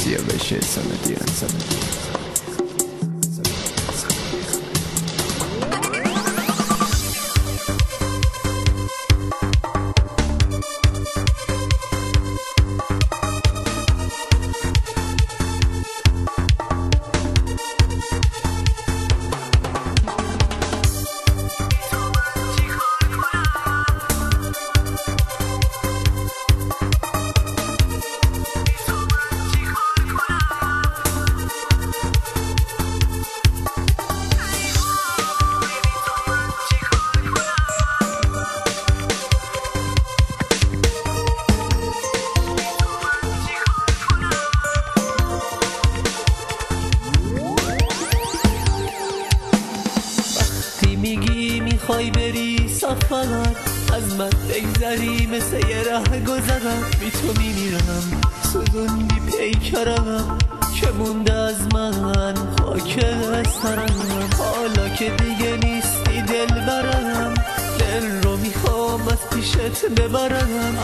بشه سندیان میگی میخوای بری سفر از من بگذری مثل یه ره گذرم بی تو میمیرم سوزوندی پیکرم که مونده از من خاک سرم حالا که دیگه نیستی دل برم دل رو میخوام از پیشت ببرم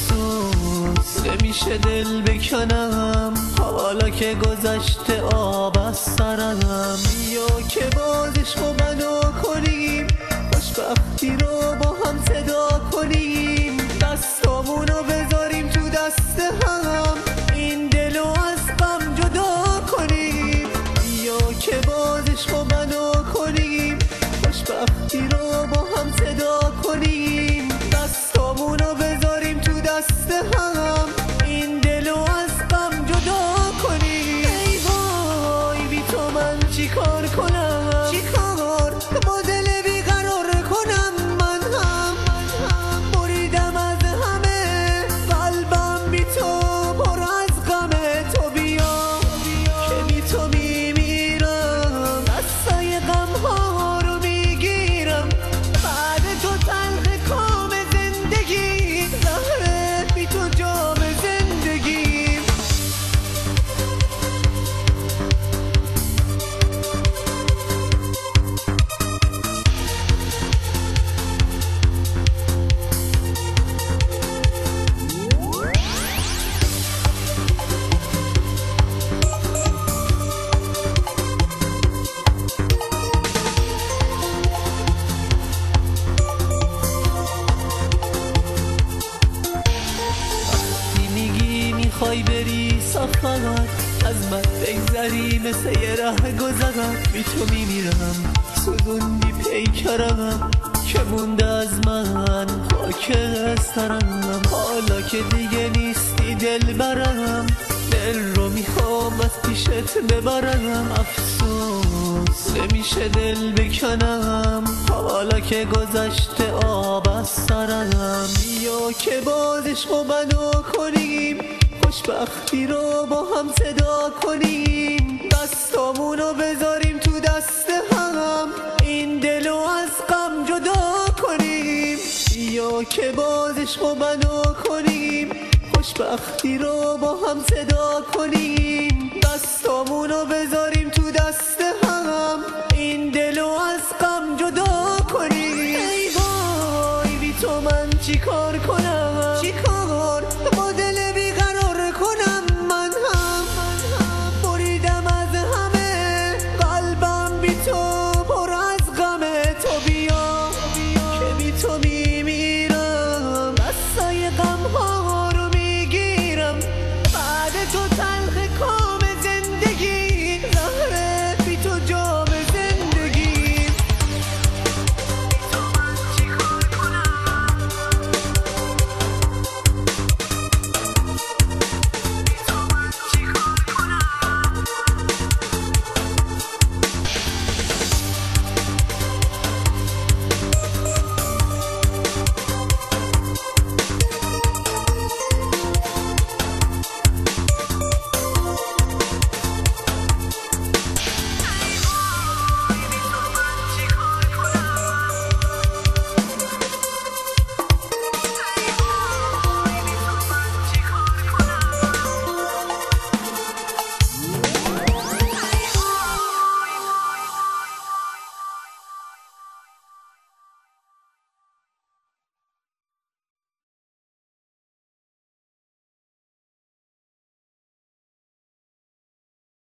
افسوس نمیشه دل بکنم حالا که گذشته آب از سرم یا که بازش با منو کنیم خوشبختی رو با هم صدا کنیم دستامونو بذاریم تو دست هم این دلو از غم جدا کنیم یا که بازش با منو کنیم خوشبختی رو با هم صدا کنیم دستامونو بذاریم تو دست هم این دلو از غم جدا کنیم ای وای بی تو من چی کار کنم چی کار با دل بیقرار کنم من هم بریدم از همه قلبم بی تو پر از غمه تو بیا که بی تو میمیرم دستای غم ها رو میگیرم بعد تو تلخ کام زندگی زهره بی تو جام زندگی میخوای بری سفر از من بگذری مثل یه ره گذرم بی تو میمیرم سوزوندی پیکرم که مونده از من خاک سرم حالا که دیگه نیستی دل برم دل رو میخوام از پیشت ببرم افسوس نمیشه دل بکنم حالا که گذشته آب از سرم یا که بازش با منو کنیم خوشبختی رو با هم صدا کنیم دستامونو بذاریم تو دست هم این دلو از غم جدا کنیم یا که بازش با منو کنیم خوشبختی رو با هم صدا کنیم دستامونو بذاریم